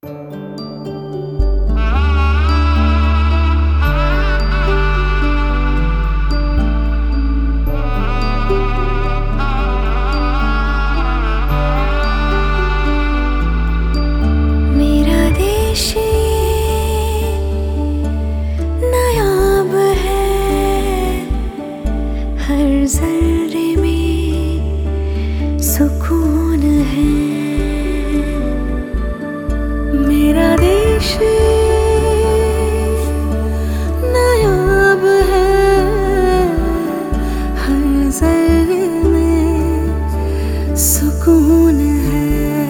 जर्रे में सुकून है। मेरा देश नायाब है, हर जर्रे में सुकून है।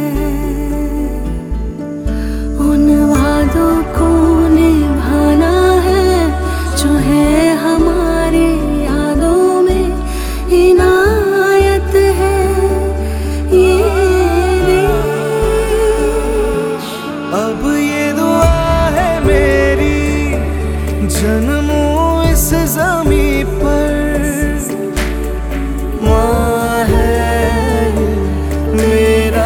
उन वादों को निभाना है जो है हमारे यादों में इनायत है ये देश। अब ये दुआ है मेरी जन्मों इस ज़मीं पर, माँ है मेरा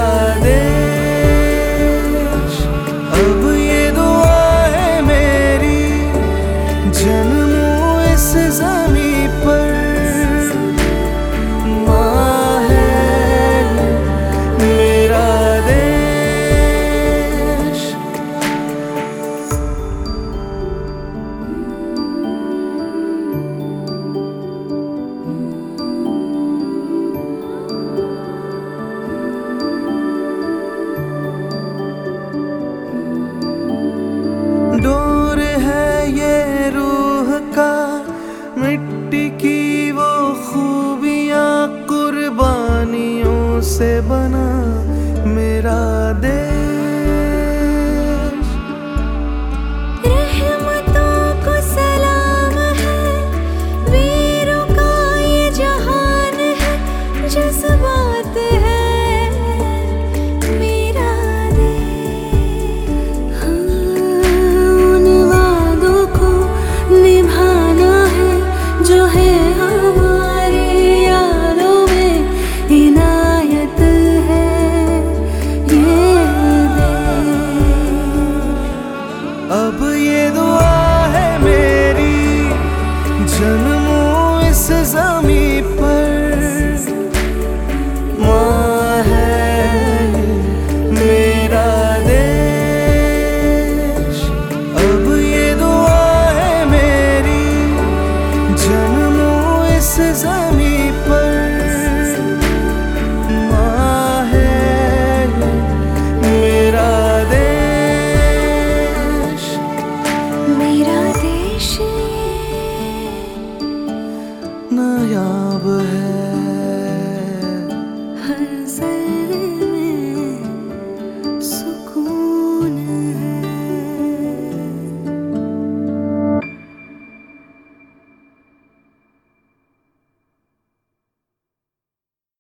देश। अब ये दुआ है मेरी जन्मों इस ज़मीं पर, डोर है ये रूह का, मिट्टी की वो खूबियाँ, कुर्बानियों से बना मेरा देश। रहमतों को सलाम है, वीरों का ये जहान है, जज्बात है मेरा देश। उन वादों को निभाना है जो है हमारे यादों में इनायत है ये देश। अब ये दुआ है मेरी जन्मों इस ज़मीं पर, माँ है मेरा देश। अब ये दुआ है मेरी जन्मों इस ज़मीं पर, माँ है मेरा देश। मेरा देश नायाब है हर